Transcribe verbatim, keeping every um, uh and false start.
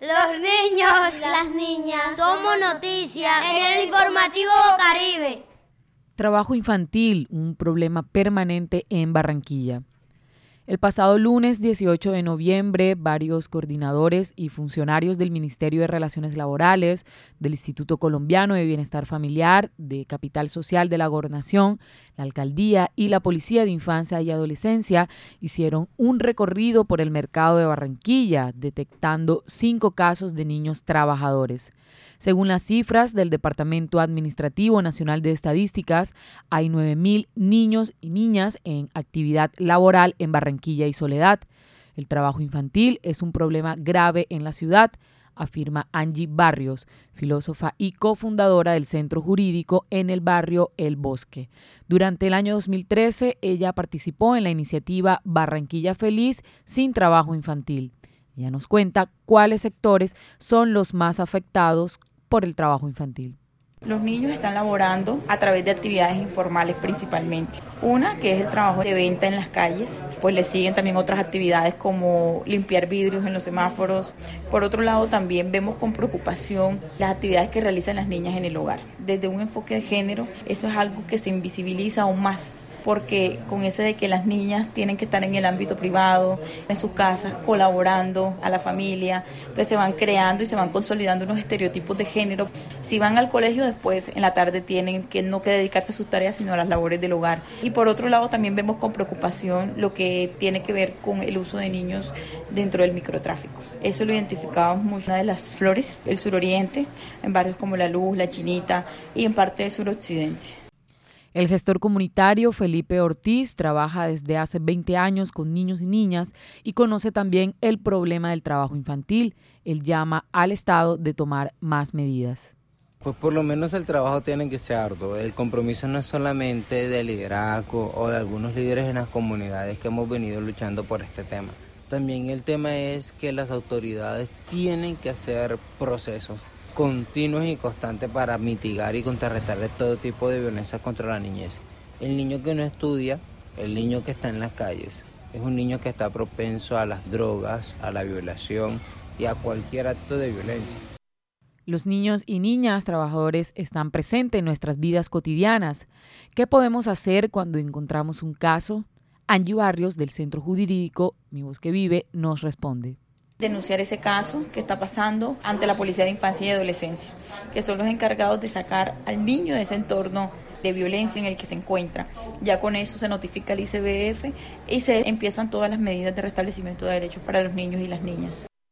Los niños, las niñas, somos noticias en el informativo Caribe. Trabajo infantil, un problema permanente en Barranquilla. El pasado lunes dieciocho de noviembre, varios coordinadores y funcionarios del Ministerio de Relaciones Laborales, del Instituto Colombiano de Bienestar Familiar, de Capital Social de la Gobernación, la Alcaldía y la Policía de Infancia y Adolescencia hicieron un recorrido por el mercado de Barranquilla, detectando cinco casos de niños trabajadores. Según las cifras del Departamento Administrativo Nacional de Estadísticas, hay nueve mil niños y niñas en actividad laboral en Barranquilla y Soledad. El trabajo infantil es un problema grave en la ciudad, afirma Angie Barrios, filósofa y cofundadora del Centro Jurídico en el barrio El Bosque. Durante el año dos mil trece, ella participó en la iniciativa Barranquilla Feliz sin trabajo infantil. Ella nos cuenta cuáles sectores son los más afectados por el trabajo infantil. Los niños están laborando a través de actividades informales principalmente. Una, que es el trabajo de venta en las calles, pues le siguen también otras actividades como limpiar vidrios en los semáforos. Por otro lado, también vemos con preocupación las actividades que realizan las niñas en el hogar. Desde un enfoque de género, eso es algo que se invisibiliza aún más, porque con ese de que las niñas tienen que estar en el ámbito privado, en sus casas, colaborando a la familia, entonces se van creando y se van consolidando unos estereotipos de género. Si van al colegio después, en la tarde tienen que no que dedicarse a sus tareas, sino a las labores del hogar. Y por otro lado, también vemos con preocupación lo que tiene que ver con el uso de niños dentro del microtráfico. Eso lo identificábamos mucho en una de las flores, el suroriente, en barrios como La Luz, La Chinita y en parte del suroccidente. El gestor comunitario Felipe Ortiz trabaja desde hace veinte años con niños y niñas y conoce también el problema del trabajo infantil. Él llama al Estado de tomar más medidas. Pues por lo menos el trabajo tiene que ser arduo. El compromiso no es solamente de liderazgo o de algunos líderes en las comunidades que hemos venido luchando por este tema. También el tema es que las autoridades tienen que hacer procesos continuos y constantes para mitigar y contrarrestar de todo tipo de violencia contra la niñez. El niño que no estudia, el niño que está en las calles, es un niño que está propenso a las drogas, a la violación y a cualquier acto de violencia. Los niños y niñas trabajadores están presentes en nuestras vidas cotidianas. ¿Qué podemos hacer cuando encontramos un caso? Angie Barrios, del Centro Jurídico Mi Bosque Vive, nos responde. Denunciar ese caso que está pasando ante la Policía de Infancia y Adolescencia, que son los encargados de sacar al niño de ese entorno de violencia en el que se encuentra. Ya con eso se notifica al I C B F y se empiezan todas las medidas de restablecimiento de derechos para los niños y las niñas.